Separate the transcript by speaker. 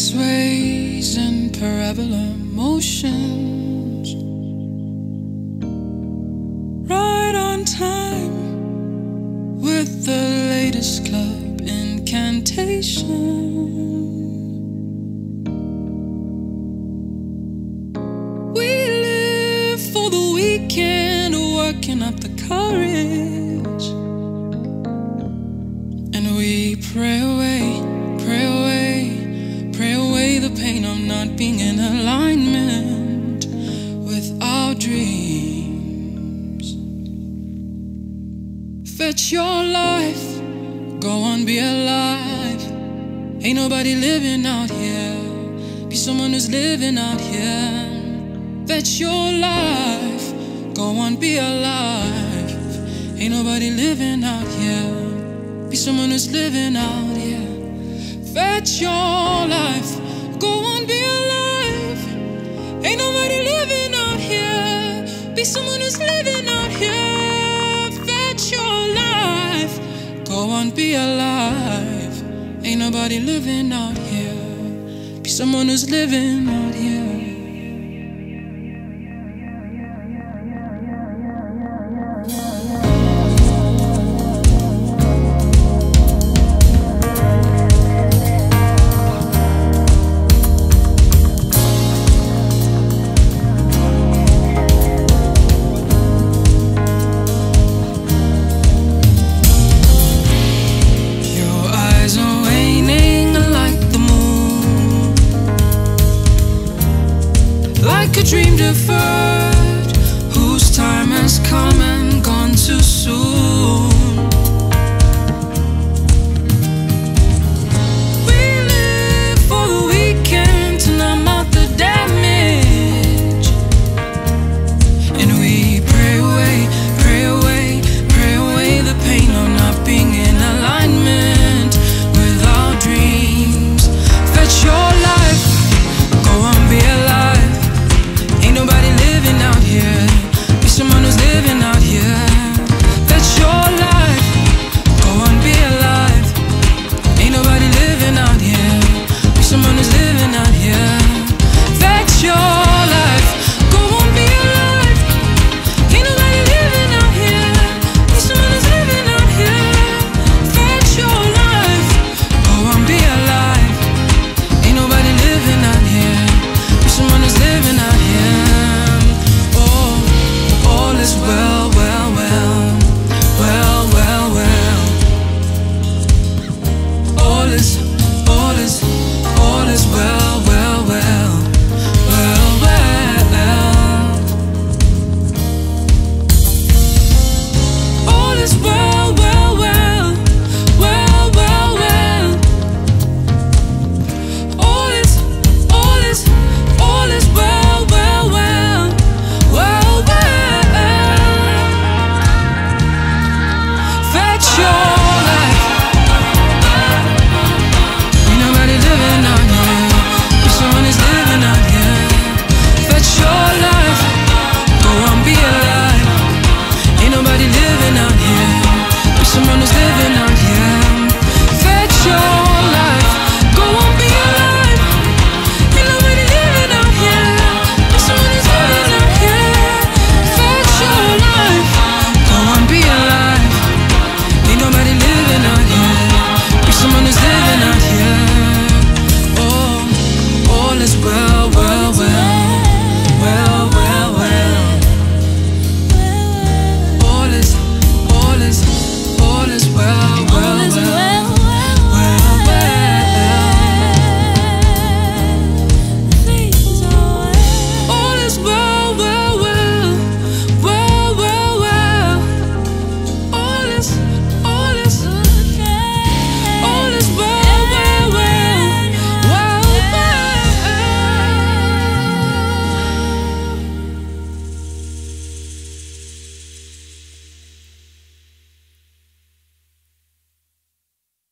Speaker 1: X-rays and parabola motions, right on time with the latest club incantation. We live for the weekend, working up the courage, and we pray away, pray away, pray away the pain of not being in alignment with our dreams. Fetch your life, go on, be alive. Ain't nobody living out here, be someone who's living out here. Fetch your life, go on, be alive. Ain't nobody living out here, be someone who's living out here. Fetch your life, go on, be alive. Ain't nobody living out here, be someone who's living out here. Fetch your life, go on, be alive. Ain't nobody living out here, be someone who's living out here. Like a dream deferred,